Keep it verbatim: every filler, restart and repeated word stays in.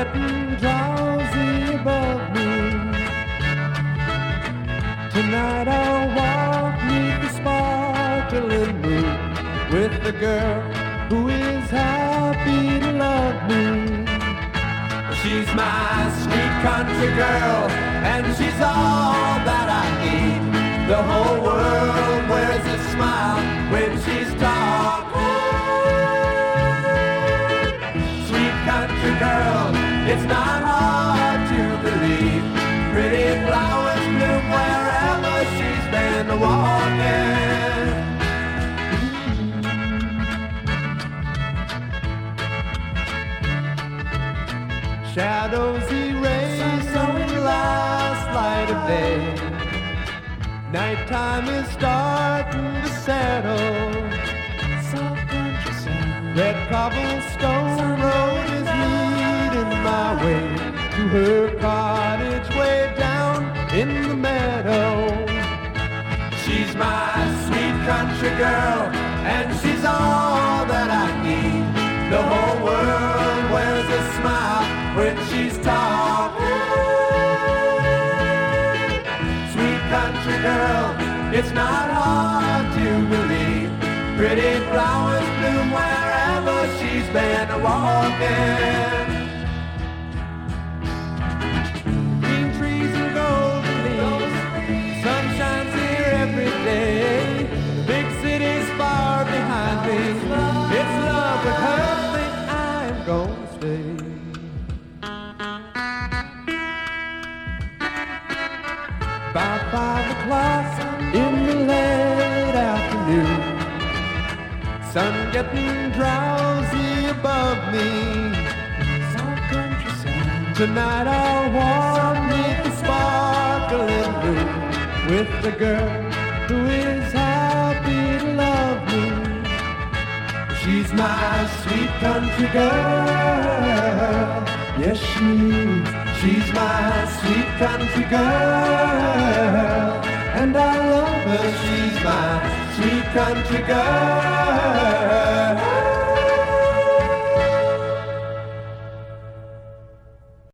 getting drowsy above me. Tonight I'll walk neath the sparkling moon with the girl who is happy to love me. She's my sweet country girl, and she's all that I need. The whole world wears a smile when she's talking. Sweet country girl, it's not hard to believe. Pretty flowers bloom wherever she's been walking. Shadows erase on the last light of day. Nighttime is starting to settle. Soft country sound. Red cobblestone road is leading my way to her cottage way down in the meadow. She's my sweet country girl, and she's all that I need. The whole world wears a smile when she's talking. Sweet country girl, it's not hard to believe. Pretty flowers bloom wherever she's been walking. Green trees and golden leaves, sun shines here every day. The big city's far behind me. It's love with her, think I'm gonna stay. By five o'clock in the late afternoon, sun getting drowsy above me. Soft country sound. Tonight I'll walk neath the sparkling moon with the girl who is happy to love me. She's my sweet country girl. Yes, she is. She's my sweet country girl, and I love her. She's my sweet country girl.